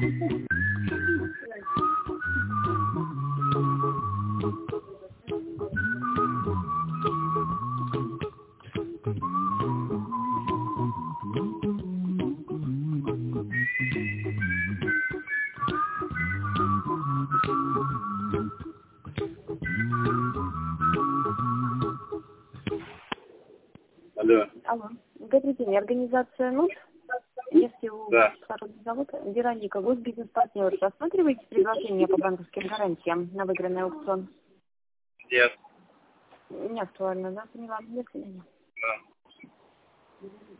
Алло. Алло. Добрый день. Организация НУШ. Если у вас Да. хороший завод, Вероника, госбизнес-партнер, рассматриваете предложение по банковским гарантиям на выигранный аукцион? Нет. Не актуально, да? Поняла. До свидания. Да.